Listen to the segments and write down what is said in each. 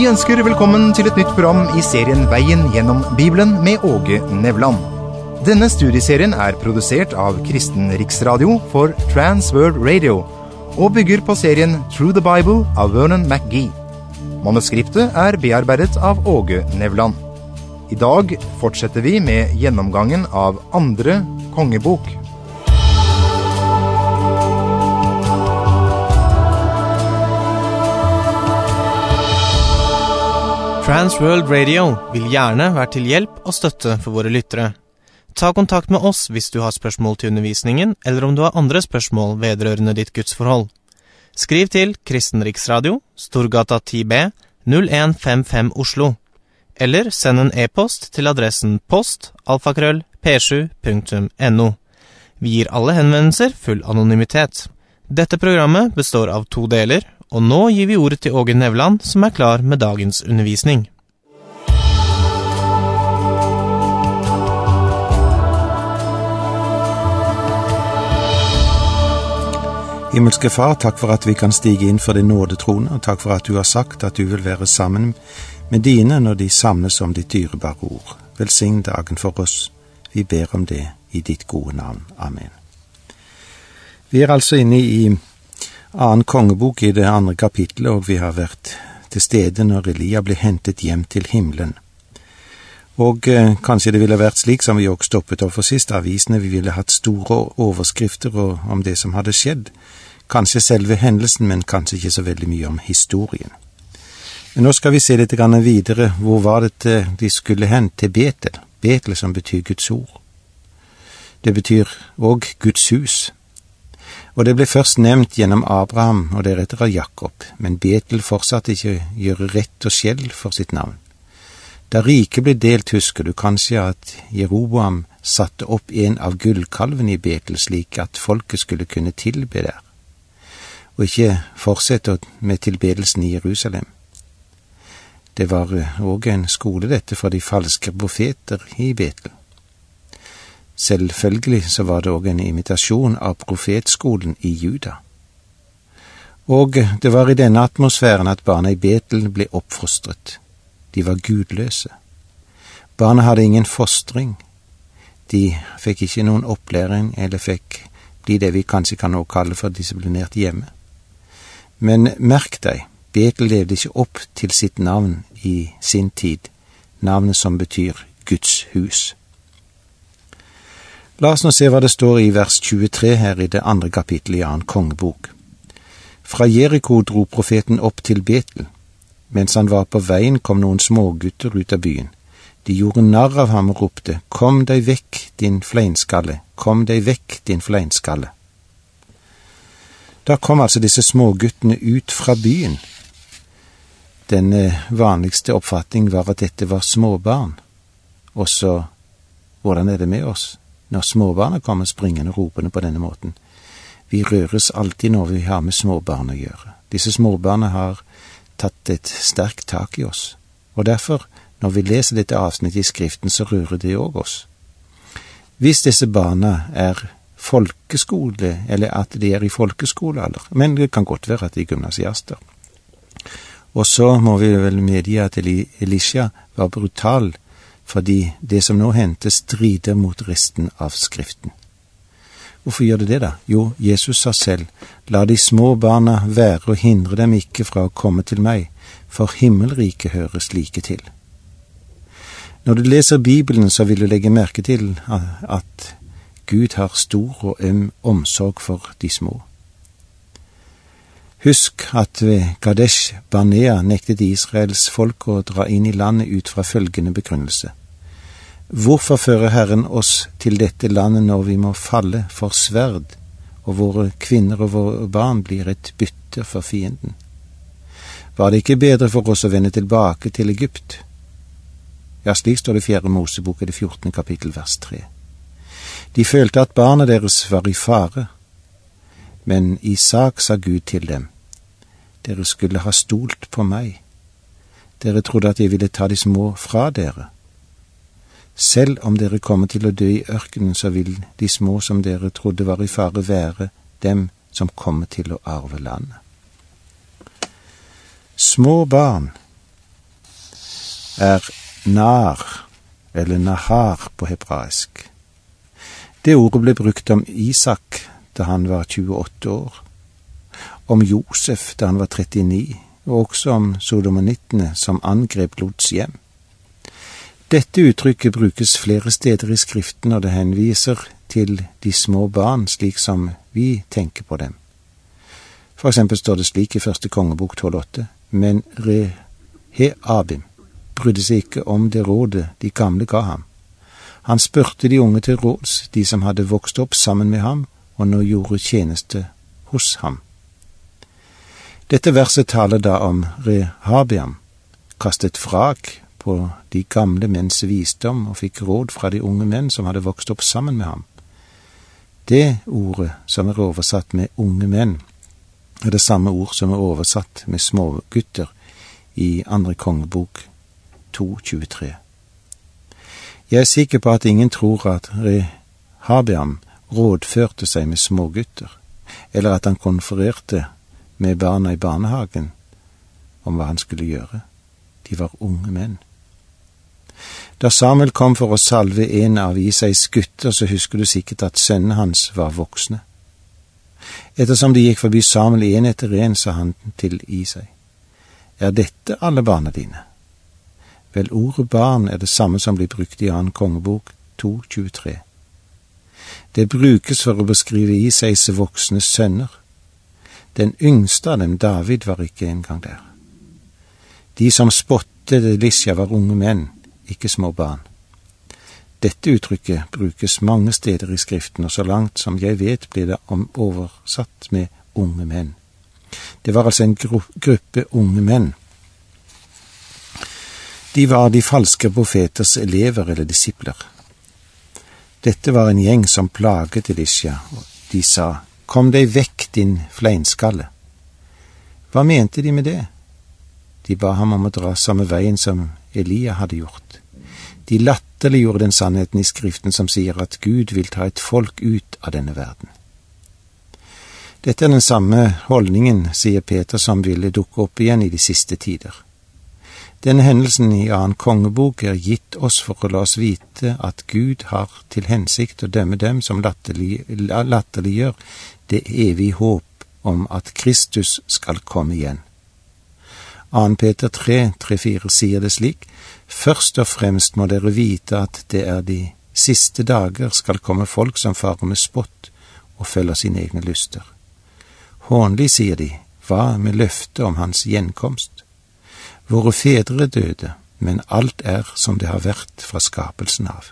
ønsker velkommen til et nytt program i serien Veien gjennom Bibelen med Åge Nevland. Denne studieserien er produsert av Kristen Riksradio for Trans World Radio og bygger på serien Through the Bible av Vernon McGee. Manuskriptet er bearbeidet av Åge Nevland. I dag fortsetter vi med gjennomgangen av andre kongebok. Trans World Radio vil gjerne være til hjelp og støtte for våre lyttere. Ta kontakt med oss hvis du har spørsmål til undervisningen, eller om du har andre spørsmål vedrørende ditt gudsforhold. Skriv til Kristen Riksradio, Storgata 10B, 0155 Oslo, eller send en e-post til adressen post@p7.no. Vi gir alle henvendelser full anonymitet. Dette programmet består av 2 deler, og nå gir vi ordet til Åge Nevland, som er klar med dagens undervisning. Himmelske Far, takk for at vi kan stige inn for din nådetrone, og takk for at du har sagt at du vil være sammen med dine når de samles om ditt dyrebare ord. Velsign dagen for oss. Vi ber om det i ditt gode navn. Amen. Vi er altså inne i 2. kongebok i det 2. kapittelet, og vi har vært til stede når Elia ble hentet hjem til himmelen. Og kanskje det ville vært slik som vi også stoppet opp for sist. Avisene, vi ville hatt store overskrifter om det som hadde skjedd. Kanskje selve hendelsen, men kanskje ikke så veldig mye om historien. Men nå skal vi se litt videre. Hvor var det de skulle hen? Til Betel. Betel som betyr Guds ord. Det betyr også Guds hus. Og det ble først nevnt gjennom Abraham og deretter av Jakob, men Betel fortsatte ikke å gjøre rett og skjell for sitt navn. Da riket ble delt, husker du kanskje at Jeroboam satte opp en av gullkalvene i Betel slik at folket skulle kunne tilbe der, og ikke fortsette med tilbedelsen i Jerusalem. Det var også en skole dette for de falske profeter i Betel. Selvfølgelig så var det også en imitasjon av profetskolen i Juda. Og det var i denne atmosfæren at barna i Betel ble oppfostret. De var gudløse. Barna hadde ingen fostring. De fikk ikke noen opplæring, eller fikk bli det vi kanskje kan også kalle for disiplinert hjemme. Men merk deg, Betel levde ikke opp til sitt navn i sin tid, navnet som betyr Guds hus. La oss nå se hva det står i vers 23 her i det 2. kapittelet i 2. kongebok. Fra Jeriko dro profeten opp til Betel. Mens han var på veien kom noen smågutter ut av byen. De gjorde narr av ham og ropte, «Kom deg vekk, din fleinskalle! Kom deg vekk, din fleinskalle!» Da kom altså disse småguttene ut fra byen. Den vanligste oppfatning var at dette var småbarn. Og så, hvordan er det med oss når småbarna kommer springende og ropende på denne måten? Vi røres alltid når vi har med småbarn å gjøre. Disse småbarna har tatt et sterkt tak i oss, og derfor, når vi leser dette avsnittet i Skriften, så rører det også oss. Hvis disse barna er folkeskole, eller at de er i folkeskolealder, men det kan godt være at de er gymnasiaster. Og så må vi vel medgi at Elisha var brutal, fordi det som nå hendte strider mot resten av Skriften. Hvorfor gjør det da? Jo, Jesus sa selv, «La de små barna være og hindre dem ikke fra å komme til meg, for himmelriket hører slike til.» Når du leser Bibelen, så vil du legge merke til at Gud har stor og omsorg for de små. Husk at ved Kadesh Barnea nektet Israels folk å dra inn i landet ut fra følgende begrunnelse. Hvorfor fører Herren oss til dette landet når vi må falle for sverd, og våre kvinner og våre barn blir et bytte for fienden? Var det ikke bedre for oss å vende tilbake til Egypt? Ja, slik står det i 4. Mosebok i det 14. kapittel, vers 3. De følte at barna deres var i fare, men Isak sa Gud til dem, «Dere skulle ha stolt på meg. Dere trodde at jeg ville ta de små fra dere. Selv om dere kommer til å dø i ørkenen, så vil de små som dere trodde var i fare være dem som kommer til å arve landet.» Små barn nar, eller nahar på hebraisk. Det ordet ble brukt om Isak da han var 28 år, om Josef da han var 39, og også om sodomonittene som angrep Lots hjem. Dette uttrykket brukes flere steder i Skriften, og det henviser til de små barn slik som vi tenker på dem. For eksempel står det slik i 1. kongebok 12,8, men Rehabim brydde seg ikke om det rådet de gamle ga ham. Han spurte de unge til råds, de som hadde vokst opp sammen med ham, og nå gjorde tjeneste hos ham. Dette verset taler da om Rehabiam, kastet vrak på de gamle menns visdom og fikk råd fra de unge menn som hadde vokst opp sammen med ham. Det ordet som er oversatt med unge menn, er det samme ord som er oversatt med smågutter i 2. kongebok 2,23. Jeg er sikker på at ingen tror at Rehabiam rådførte seg med smågutter, eller at han konfererte med barna i barnehagen om hva han skulle gjøre. De var unge menn. Da Samuel kom for å salve en av Isais gutter, så husker du sikkert at sønnene hans var voksne. Ettersom de gikk forbi Samuel en etter en, sa han til Isai, «Er dette alle barna dine?» Vel, ordet barn er det samme som blir brukt i 2. kongebok 2,23. Det brukes for å beskrive Isais voksne sønner. Den yngste av dem, David, var ikke engang der. De som spottet Elisha var unge menn, ikke små barn. Dette uttrykket brukes mange steder i Skriften, og så langt som jeg vet blir det oversatt med unge menn. Det var altså en gruppe unge menn. De var de falske profeters elever eller disipler. Dette var en gjeng som plaget Elisha, og de sa, «Kom deg vekk, din fleinskalle». Hva mente de med det? De ba ham om å dra samme veien som Elia hadde gjort. De latterliggjorde den sannheten i Skriften som sier at Gud vil ta et folk ut av denne verden. Dette er den samme holdningen, sier Peter, som ville dukke opp igjen i de siste tider. Denne hendelsen i 2. kongebok er gitt oss for å la oss vite at Gud har til hensikt å dømme dem som latterliggjør det evige håp om at Kristus skal komme igjen. 2. Peter 3:3-4 sier det slik, «Først og fremst må dere vite at det er de siste dager skal komme folk som farer med spott og følger sine egne lyster. Hånlig, sier de, hva med løftet om hans gjenkomst? Våre fedre døde, men alt er som det har vært fra skapelsen av.»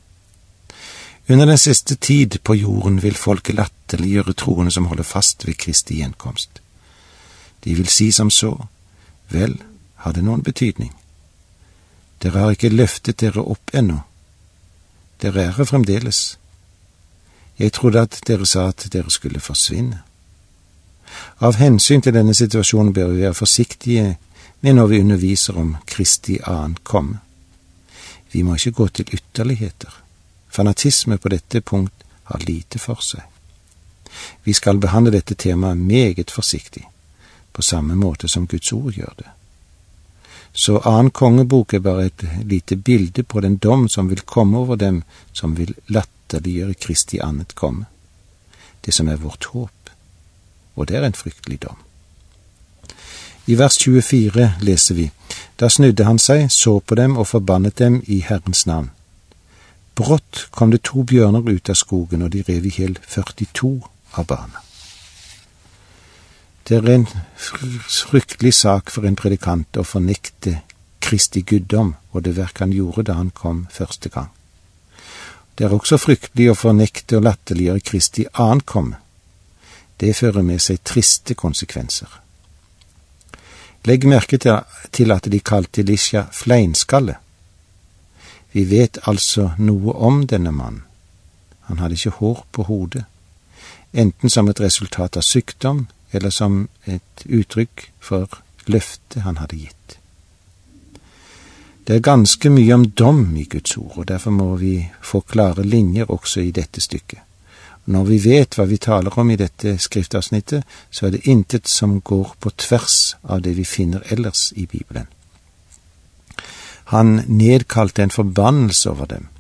Under den siste tid på jorden vil folket latterliggjøre troende som holder fast ved Kristi gjenkomst. De vil si som så, vel, har det noen betydning? Dere har ikke løftet dere opp ennå. Dere er her fremdeles. Jeg trodde at dere sa at dere skulle forsvinne. Av hensyn til denne situasjonen bør vi være forsiktige med når vi underviser om Kristi ankomme. Vi må ikke gå til ytterligheter. Fanatisme på dette punkt har lite for seg. Vi skal behandle dette temaet meget forsiktig, på samme måte som Guds ord gjør det. Så 2. kongebok er bare et lite bilde på den dom som vil komme over dem som vil latterliggjøre Kristi ankomme. Det som er vårt håp, og det er en fryktelig dom. I vers 24 leser vi, «Da snudde han seg, så på dem og forbannet dem i Herrens navn. Brått kom det 2 bjørner ut av skogen, og de rev i hjel 42 av barna.» Det er en fryktelig sak for en predikant å fornekte Kristi guddom og det verk han gjorde da han kom første gang. Det er også fryktelig å fornekte og latterliggjøre Kristi ankomme. Det fører med seg triste konsekvenser. Legg merke til at de kalte Elisha fleinskalle. Vi vet altså noe om denne mannen. Han hadde ikke hår på hodet, enten som et resultat av sykdom, eller som et uttrykk for løftet han hadde gitt. Det er ganske mye om dom i Guds ord, og derfor må vi få klare linjer også i dette stykket. Når vi vet hva vi taler om i dette skriftavsnittet, så er det intet som går på tvers av det vi finner ellers i Bibelen. Han nedkalte en forbannelse over dem.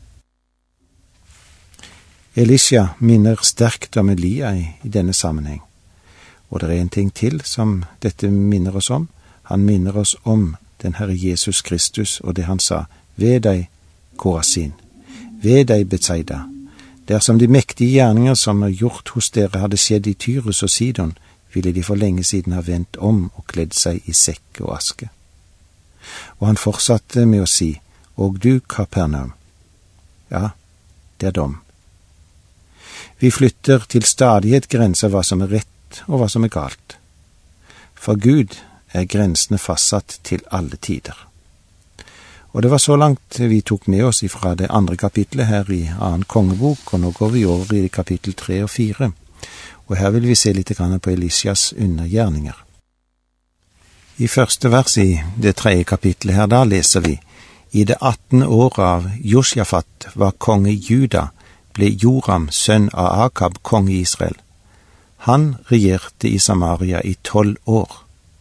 Elisha minner sterkt om Elia i denne sammenheng. Og det er en ting til som dette minner oss om. Han minner oss om den Herre Jesus Kristus og det han sa: Ved deg, Korasin, ved deg, Betsaida. Dersom de mektige gjerninger som er gjort hos dere hadde skjedd i Tyrus og Sidon, ville de for lenge siden ha vendt om og kledd seg i sekk og aske. Og han fortsatte med å si: Og du, Kapernaum. Ja, det er dom. Vi flytter til stadighet grenser hva som er rett og hva som er galt. For Gud er grensene fastsatt til alle tider. Og det var så langt vi tok med oss ifra det andre kapitlet her i 2. kongebok, og nå går vi over i kapittel 3 og 4. Og her vil vi se litt på Elishas undergjerninger. I første vers i det 3. kapitlet her, da leser vi: I det 18. året av Josjafat var konge Juda, ble Joram, sønn av Akab, konge i Israel. Han regjerte i Samaria i 12 år.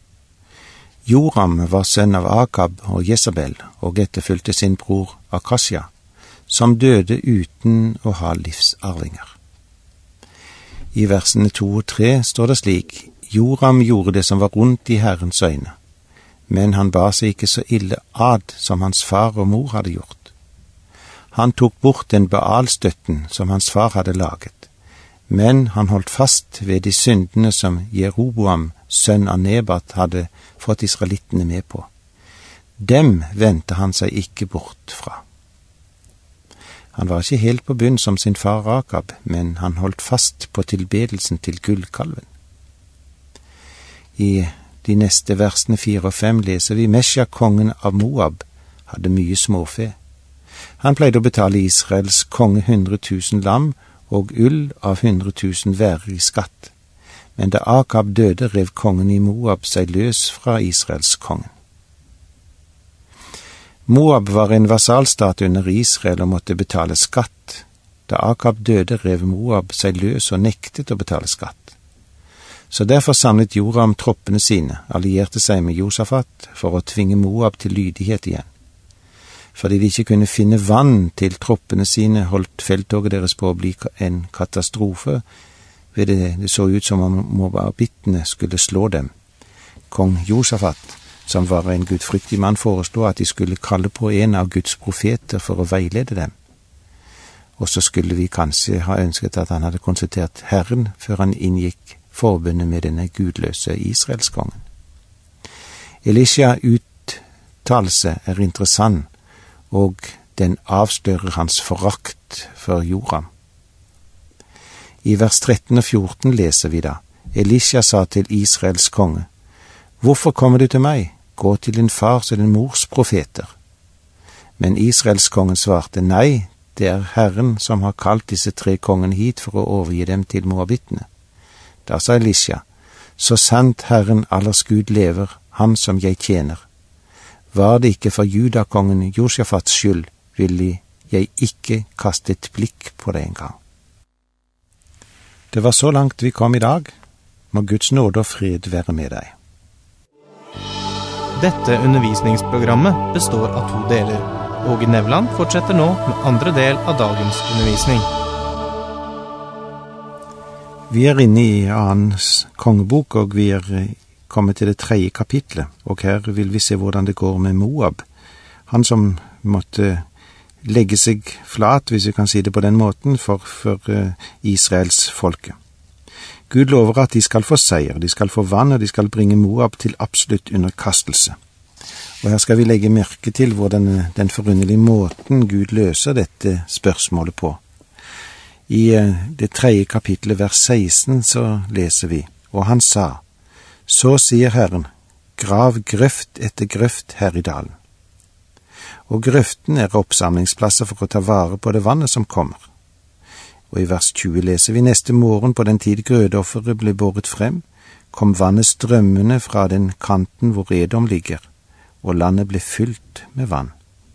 Joram var sønn av Akab og Jezabel, og etterfulgte sin bror Akasja, som døde uten å ha livsarvinger. I versene 2 og 3 står det slik: Joram gjorde det som var rundt i Herrens øyne, men han bar seg ikke så ille ad som hans far og mor hadde gjort. Han tok bort den Baal-støtten som hans far hadde laget, men han holdt fast ved de syndene som Jeroboam, sønn av Nebat, hadde fått israelittene med på. Dem vendte han seg ikke bort fra. Han var ikke helt på bunn som sin far Akab, men han holdt fast på tilbedelsen til gullkalven. I de neste versene 4 og 5 leser vi: Mesja, kongen av Moab, hadde mye småfe. Han pleide å betale Israels konge 100 000 lam og ull av 100 000 værer i skatt. Men da Akab døde, rev kongen i Moab seg løs fra Israels kongen. Moab var en vasalstat under Israel og måtte betale skatt. Da Akab døde, rev Moab seg løs og nektet å betale skatt. Så derfor samlet Joram troppene sine, allierte seg med Josafat for å tvinge Moab til lydighet igjen. Fordi de ikke kunne finne vann til troppene sine, holdt felttoget deres på å bli en katastrofe, ved det så ut som om moabittene skulle slå dem. Kong Josafat, som var en gudfryktig mann, foreslo at de skulle kalle på en av Guds profeter for å veilede dem. Og så skulle vi kanskje ha ønsket at han hadde konsultert Herren før han inngikk forbundet med denne gudløse Israelskongen. Elisha uttalelse er interessant, og den avslører hans forakt for Joram. I vers 13 og 14 leser vi da: Elisha sa til Israels konge: Hvorfor kommer du til meg? Gå til din fars og din mors profeter. Men Israels konge svarte: Nei, det er Herren som har kalt disse 3 kongene hit for å overgi dem til moabittene. Da sa Elisha: Så sant Herren allers Gud lever, han som jeg tjener. Var det ikke for judakongen Josjafats skyld, ville jeg ikke kaste et blikk på det engang. Det var så langt vi kom i dag. Må Guds nåde og fred være med deg. Dette undervisningsprogrammet består av 2 deler. Åge Nevland fortsetter nå med andre del av dagens undervisning. Vi er inne i 2. kongebok, og vi er kommet til det 3. kapitlet, og her vil vi se hvordan det går med Moab. Han som måtte legge seg flat, hvis vi kan si det på den måten, for Israels folke. Gud lover at de skal få seier, de skal få vann, og de skal bringe Moab til absolutt underkastelse. Og her skal vi legge merke til hvordan den forunderlige måten Gud løser dette spørsmålet på. I det 3. kapitlet, vers 16, så leser vi: Og han sa: Så sier Herren, grav grøft etter grøft her i dalen. Og grøften er oppsamlingsplasser for å ta vare på det vannet som kommer. Og i vers 20 leser vi: Neste morgen på den tid grødofferet ble båret frem, kom vannet strømmende fra den kanten hvor Edom ligger, og landet ble fylt med vann.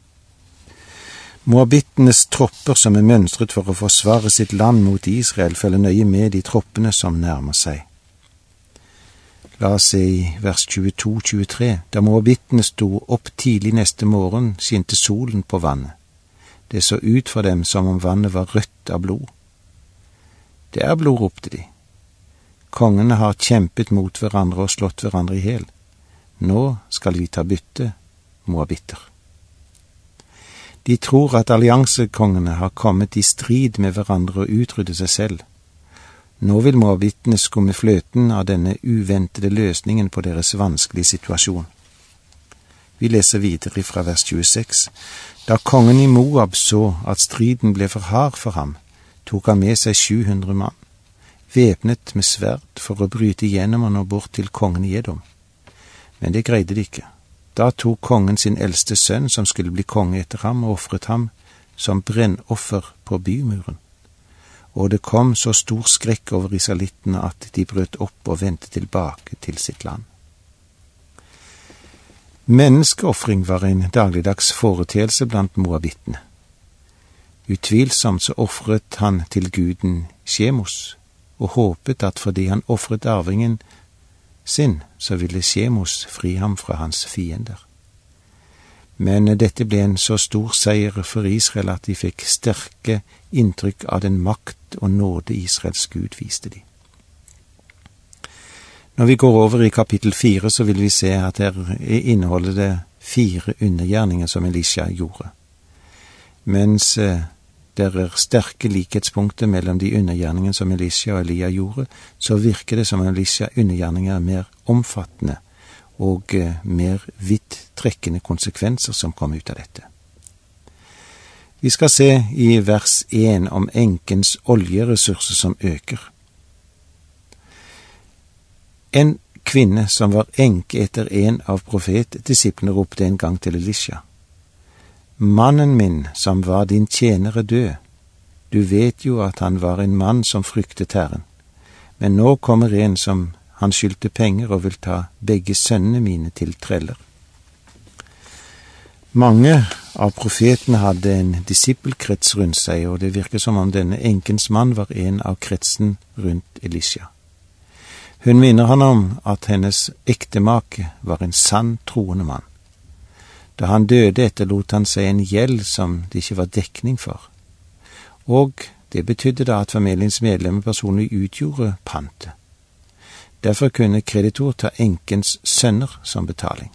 Moabittenes tropper som er mønstret for å forsvare sitt land mot Israel, følger nøye med de troppene som nærmer seg. La oss se i vers 22-23. Da moabittene sto opp tidlig neste morgen, skinte solen på vannet. Det så ut for dem som om vannet var rødt av blod. Det er blod, ropte de. Kongene har kjempet mot hverandre og slått hverandre i hel. Nå skal vi ta bytte, moabitter. De tror at alliansekongene har kommet i strid med hverandre og utrydde seg selv. Nå vil moabittene skumme fløten av denne uventede løsningen på deres vanskelige situasjon. Vi leser videre fra vers 26. Da kongen i Moab så at striden ble for hard for ham, tok han med seg 700 mann, væpnet med sverd for å bryte igjennom og nå bort til kongen i Edom. Men det greide de ikke. Da tok kongen sin eldste sønn, som skulle bli konge etter ham, og offret ham som brennoffer på bymuren. Og det kom så stor skrekk over israelittene at de brøt opp og vendte tilbake til sitt land. Menneskeoffring var en dagligdags foreteelse blant moabittene. Utvilsomt så offret han til guden Shemos, og håpet at fordi han offret arvingen sin, så ville Shemos fri ham fra hans fiender. Men dette ble en så stor seier for Israel at de fikk sterke inntrykk av den makt og nåde Israels Gud viste de. Når vi går over i kapittel 4, så vil vi se at her inneholder det 4 undergjerninger som Elisha gjorde. Mens det er sterke likhetspunkter mellom de undergjerningene som Elisha og Elia gjorde, så virker det som Elisha undergjerninger er mer omfattende og mer vidttrekkende konsekvenser som kom ut av dette. Vi skal se i vers 1 om enkens oljeressurser som øker. En kvinne som var enke etter en av profetdisiplene ropte en gang til Elisha: Mannen min som var din tjenere død, du vet jo at han var en mann som fryktet Herren, men nå kommer en som han skyldte penger og vil ta begge sønnene mine til treller. Mange av profetene hadde en disippelkrets rundt seg, og det virker som om denne enkens mann var en av kretsen rundt Elisha. Hun minner han om at hennes ektemake var en sann troende mann. Da han døde, etterlot han seg en gjeld som det ikke var dekning for. Og det betydde da at familiens medlemmer personlig utgjorde pantet. Derfor kunne kreditor ta enkens sønner som betaling.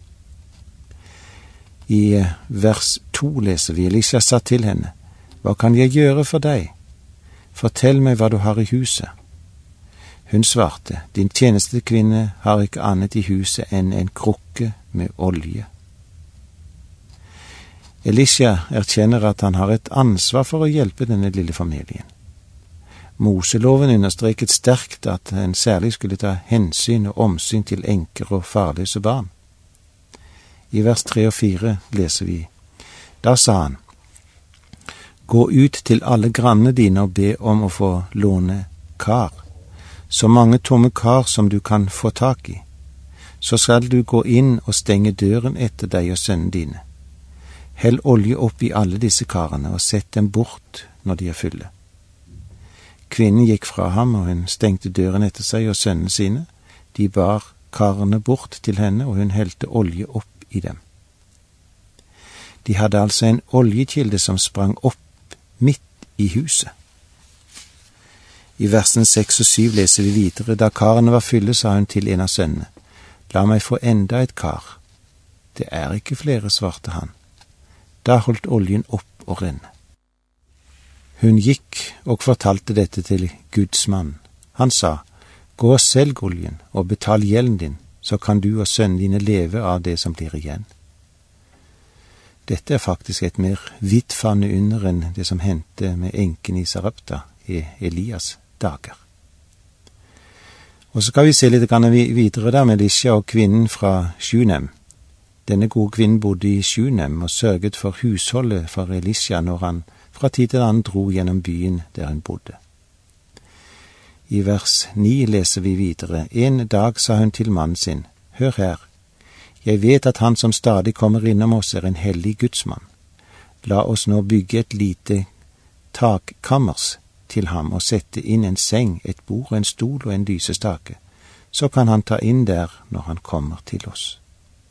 I vers 2 leser vi: Elisha sa til henne: Hva kan jeg gjøre for deg? Fortell meg hva du har i huset. Hun svarte: Din tjenestekvinne har ikke annet i huset enn en krukke med olje. Elisha erkjenner at han har et ansvar for å hjelpe denne lille familien. Moseloven understreket sterkt at en særlig skulle ta hensyn og omsyn til enker og farløse barn. I vers 3 og 4 leser vi: Da sa han: Gå ut til alle grannene dine og be om å få låne kar, så mange tomme kar som du kan få tak i. Så skal du gå inn og stenge døren etter deg og sønnene dine. Hell olje opp i alle disse karene og sett dem bort når de er fulle. Kvinnen gikk fra ham, og hun stengte døren etter seg og sønnene sine. De bar karene bort til henne, og hun helte olje opp i dem. De hadde altså en oljekilde som sprang opp midt i huset. I versen 6 og 7 leser vi videre: Da karene var fulle, sa hun til en av sønnene: La meg få enda et kar. Det er ikke flere, svarte han. Da holdt oljen opp å renne. Hun gikk og fortalte dette til Guds mann. Han sa: Gå og selg oljen og betal gjelden din, så kan du og sønnene dine leve av det som blir igjen. Dette er faktisk et mer vidtfavnende under enn det som hendte med enken i Sarepta i Elias dager. Og så skal vi se litt videre der med Elisha og kvinnen fra Sjunem. Denne gode kvinnen bodde i Sjunem og sørget for husholdet for Elisha når han fra tid til annen dro gjennom byen der hun bodde. I vers 9 leser vi videre: En dag sa hun til mannen sin: Hør her, jeg vet at han som stadig kommer innom oss er en hellig gudsmann. La oss nå bygge et lite takkammers til ham og sette inn en seng, et bord og en stol og en lysestake, så kan han ta inn der når han kommer til oss.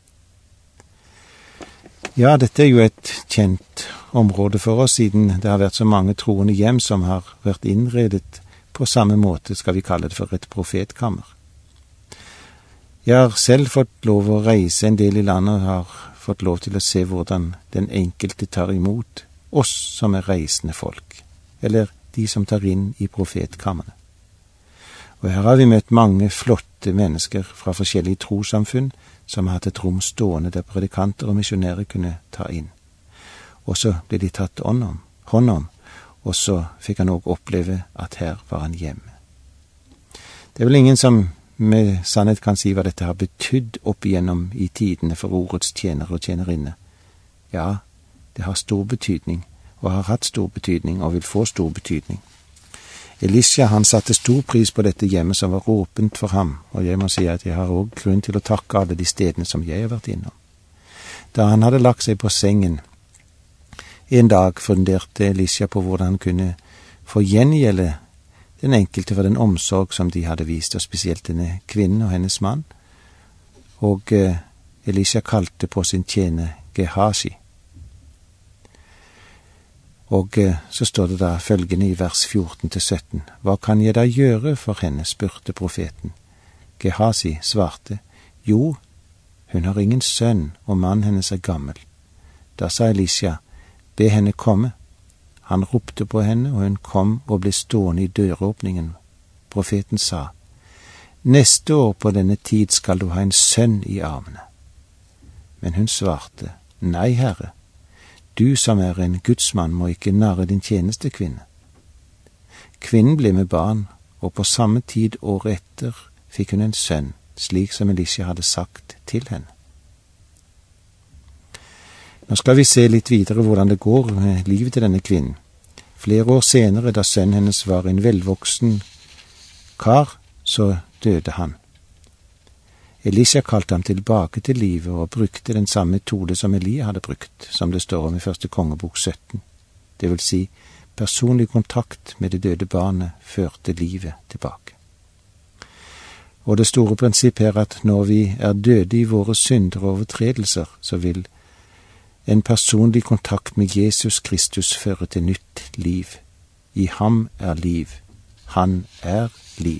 Ja, dette er jo et kjent område for oss, siden det har vært så mange troende hjem som har vært innredet på samme måte, skal vi kalle det for et profetkammer. Jeg har selv fått lov å reise en del i landet og har fått lov til å se hvordan den enkelte tar imot oss som er reisende folk, eller de som tar inn i profetkammerne. Og her har vi møtt mange flotte mennesker fra forskjellige trossamfunn som har hatt et rom stående der predikanter og misjonærer kunne ta inn. Og så ble de tatt hånd om, og så fikk han også oppleve at her var han hjemme. Det er vel ingen som med sannhet kan si hva dette har betydd opp igjennom i tidene for ordets tjenere og tjenerinne. Ja, det har stor betydning, og har hatt stor betydning, og vil få stor betydning. Elisha, han satte stor pris på dette hjemmet som var åpent for ham, og jeg må si at jeg har også grunn til å takke alle de stedene som jeg har vært innom. Da han hadde lagt seg på sengen, en dag funderte Elisha på hvordan han kunne få gjengjelde den enkelte for den omsorg som de hadde vist, og spesielt denne kvinnen og hennes mann. Og Elisha kalte på sin tjener Gehazi. Og så står det da følgende i vers 14-17. Hva kan jeg da gjøre for henne, spurte profeten. Gehazi svarte, jo, hun har ingen sønn, og mannen hennes er gammel. Da sa Elisha, be henne komme. Han ropte på henne, og hun kom og ble stående i døråpningen. Profeten sa, neste år på denne tid skal du ha en sønn i armene. Men hun svarte, nei, Herre, du som er en gudsmann må ikke narre din tjenestekvinne. Kvinnen ble med barn, og på samme tid året etter fikk hun en sønn, slik som Elisha hadde sagt til henne. Nå skal vi se litt videre hvordan det går med livet til denne kvinnen. Flere år senere, da sønnen hennes var en velvoksen kar, så døde han. Elisha kalte ham tilbake til livet og brukte den samme metode som Elia hadde brukt, som det står om i 1. kongebok 17. Det vil si, personlig kontakt med det døde barnet førte livet tilbake. Og det store prinsipp er at når vi er døde i våre synder og overtredelser, så vil en personlig kontakt med Jesus Kristus føre til nytt liv. I ham er liv. Han er liv.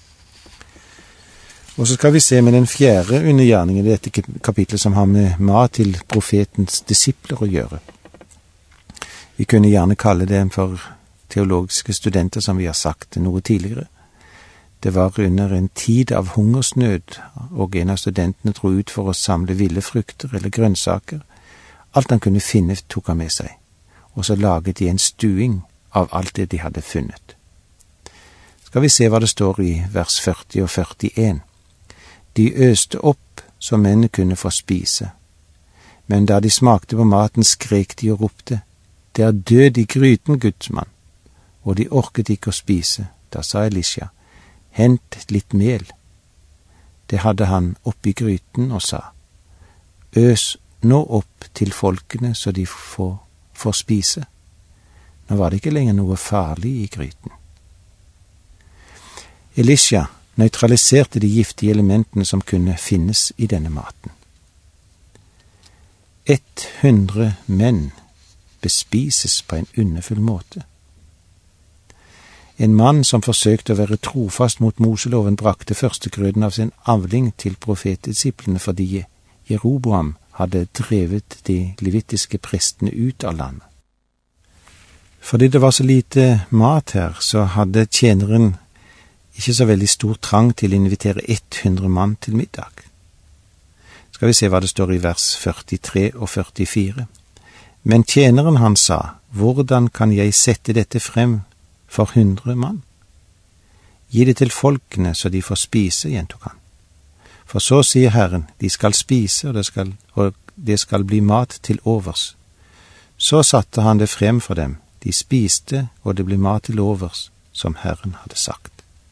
Og så skal vi se med den fjerde undergjerningen i dette kapitlet som har med mat til profetens disipler å gjøre. Vi kunne gjerne kalle dem for teologiske studenter, som vi har sagt noe tidligere. Det var under en tid av hungersnød, og en av studentene dro ut for å samle ville frukter eller grønnsaker. Alt han kunne finne tok han med seg, og så laget de en stuing av alt det de hadde funnet. Skal vi se hva det står i vers 40 og 41. De øste opp så mennene kunne få spise, men da de smakte på maten skrek de og ropte, det er død i gryten, gudsmann, og de orket ikke å spise. Da sa Elisha, hent litt mel. Det hadde han oppi gryten og sa, øs nå opp til folkene så de får spise. Nå var det ikke lenger noe farlig i gryten. Elisha nøytraliserte de giftige elementene som kunne finnes i denne maten. 100 menn bespises på en underfull måte. En mann som forsøkte å være trofast mot Moseloven brakte førstegrøden av sin avling til profetdisiplene fordi Jeroboam hadde drevet de levitiske prestene ut av landet. Fordi det var så lite mat her, så hadde tjeneren ikke så veldig stor trang til å invitere 100 mann til middag. Skal vi se hva det står i vers 43 og 44. Men tjeneren han sa, hvordan kan jeg sette dette frem for 100 mann? Gi det til folkene så de får spise, gjentok han. For så sier Herren, de skal spise, og det skal bli mat til overs. Så satte han det frem for dem. De spiste, og det ble mat til overs, som Herren hadde sagt.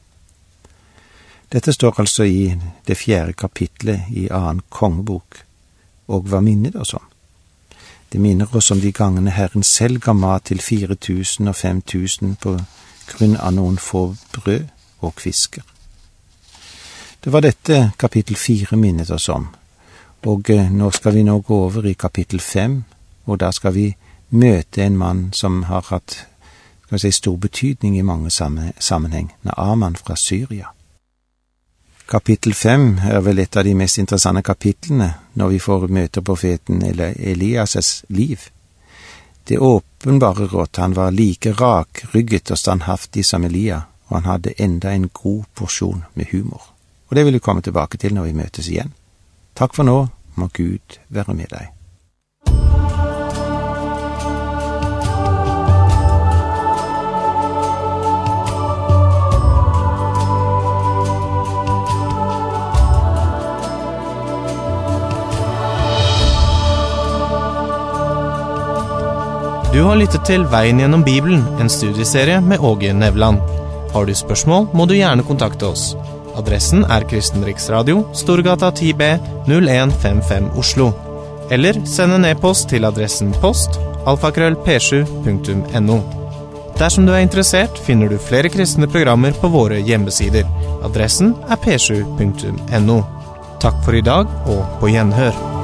Dette står altså i det 4. kapitlet i 2. kongebok, og hva minner det oss om? Det minner oss om de gangene Herren selv ga mat til 4000 og 5000 på grunn av noen få brød og fisker. Det var dette kapittel 4 minnet oss om, og nå skal vi gå over i kapittel 5, og der skal vi møte en mann som har hatt stor betydning i mange sammenheng, Naaman fra Syria. Kapittel 5 er vel et av de mest interessante kapitlene når vi får møte profeten Elias' liv. Det åpenbare råd, han var like rakrygget og standhaftig som Elia, og han hadde enda en god porsjon med humor. Og det vil vi komme tilbake til når vi møtes igjen. Takk for nå, må Gud være med deg. Du har lyttet til Veien gjennom Bibelen, en studieserie med Åge Nevland. Har du spørsmål, må du gjerne kontakte oss. Adressen er Kristen Riksradio, Storgata 10B, 0155 Oslo. Eller send en e-post til adressen post@p7.no. Dersom du er interessert, finner du flere kristne programmer på våre hjemmesider. Adressen er p7.no. Takk for i dag, og på gjenhør.